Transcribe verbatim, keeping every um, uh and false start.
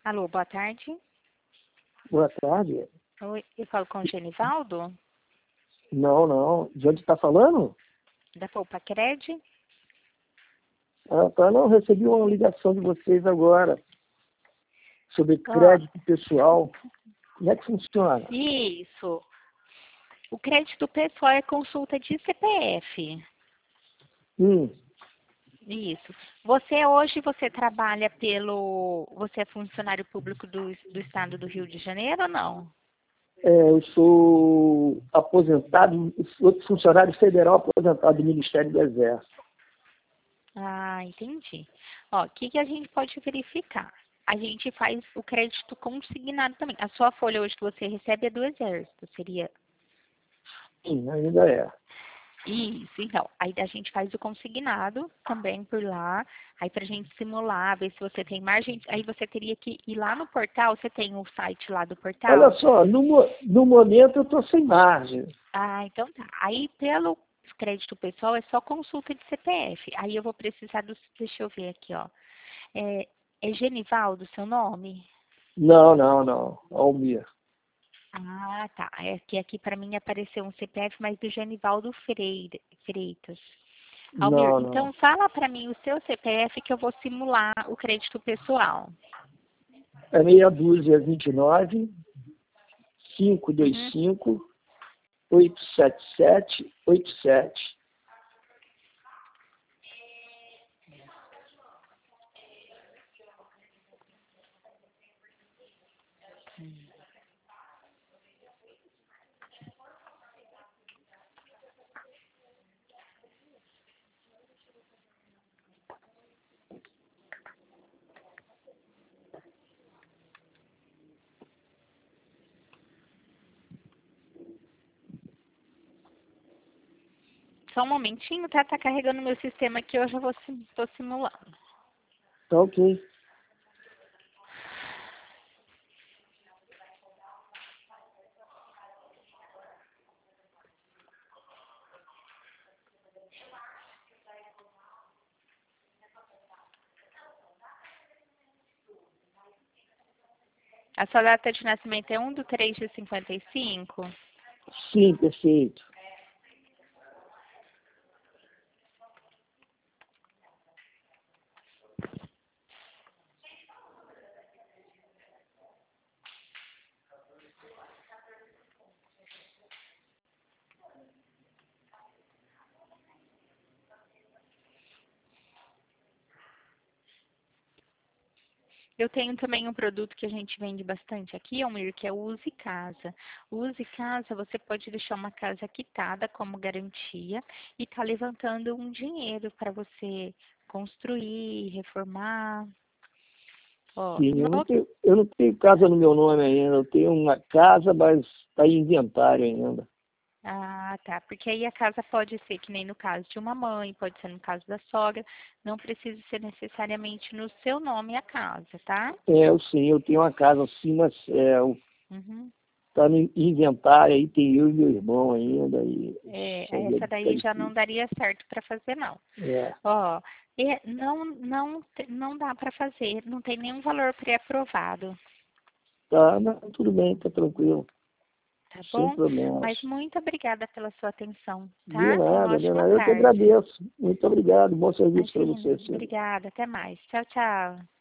Alô, boa tarde. Boa tarde. Oi, eu falo com o Genivaldo, Não, não. De onde está falando? da Poupa Cred. Ah, tá. Não, recebi uma ligação de vocês agora sobre Ó, crédito pessoal. Como é que funciona? isso. O crédito pessoal é consulta de C P F. Hum, Isso. Você hoje você trabalha pelo. Você é funcionário público do, do estado do Rio de Janeiro ou não? é, eu sou aposentado, sou funcionário federal aposentado do Ministério do Exército. Ah, entendi. Ó, o que, que a gente pode verificar? A gente faz o crédito consignado também. A sua folha hoje que você recebe é do Exército, seria Sim, ainda é. isso, então. Aí a gente faz o consignado também por lá. Aí pra gente simular, ver se você tem margem. Aí você teria que ir lá no portal. Você tem o site lá do Olha portal? só, no, mo- no momento eu estou sem margem. Ah, então tá. Aí pelo crédito pessoal é só consulta de C P F. Aí eu vou precisar do. Deixa eu ver aqui, ó. É, é Genivaldo seu nome? Não, não, não. Almir. Ah, tá. É que aqui para mim apareceu um C P F, mas do Genivaldo Freire, Freitas. Almir, Não, então não. fala para mim o seu C P F que eu vou simular o crédito pessoal. É meia dúzia vinte e nove, cinco dois Uhum. cinco, oito sete sete, oito sete. Só um momentinho, tá? Tá carregando meu sistema aqui, eu já vou sim- tô simulando. Tá ok. A sua data de nascimento é um do três de cinquenta e cinco? Sim, perfeito. Eu tenho também um produto que a gente vende bastante aqui, Almir, que é o Use Casa. O Use Casa, você pode deixar uma casa quitada como garantia e tá levantando um dinheiro para você construir, reformar. Ó, Sim, eu não uma tenho, eu não tenho casa no meu nome ainda. Eu tenho uma casa, mas está em inventário ainda. Ah, tá. Porque aí a casa pode ser que nem no caso de uma mãe, pode ser no caso da sogra. Não precisa ser necessariamente no seu nome a casa, tá? É, eu sim, eu tenho uma casa assim, mas é, Uhum. está no inventário, aí tem eu e meu irmão ainda. E isso É, aí é, essa tá daí já não difícil. daria certo para fazer, não. É, Ó, é, não, não, te- não dá para fazer, não tem nenhum valor pré-aprovado, tá, não, tudo bem, tá tranquilo, tá sem bom? problemas. Mas muito obrigada pela sua atenção, De tá? Tenha uma nada, de ótima nada. Eu que tarde. agradeço. Muito obrigado. Bom serviço para Imagina, você, senhor. obrigada, até mais. Tchau, tchau.